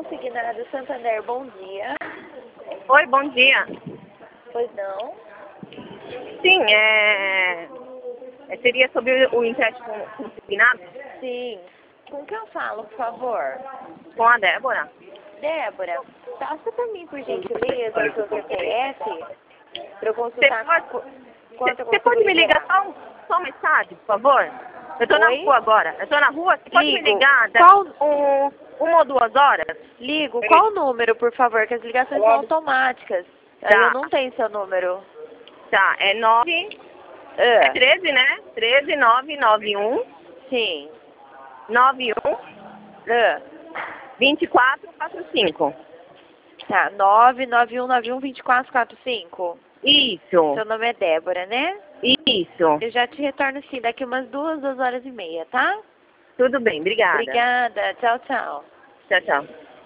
Consignado Santander, bom dia. Oi, bom dia. Pois não? Sim, seria sobre o empréstimo consignado Sim. Com quem eu falo, por favor? com a Débora. Débora, passa para mim, por gentileza, o seu CPF para eu Você consultar quanto eu você consigo pode me ligar liberar. só um mensagem, por favor? Eu tô na Oi? rua agora. Eu tô na rua, você pode me Ligo. ligar Qual? uma ou 2 horas? Ligo. Qual o número, por favor? Que as ligações são automáticas. Aí Tá. eu não tenho seu número. Tá, é 9, Ah, 13, né? 13 991 sim. 91 Ah, 2445. tá. 991912445. Isso, Seu nome é Débora, né? isso. Eu já te retorno sim, daqui umas 2 horas e meia, tá? Tudo bem, obrigada. Obrigada. Tchau, tchau. Tchau, tchau.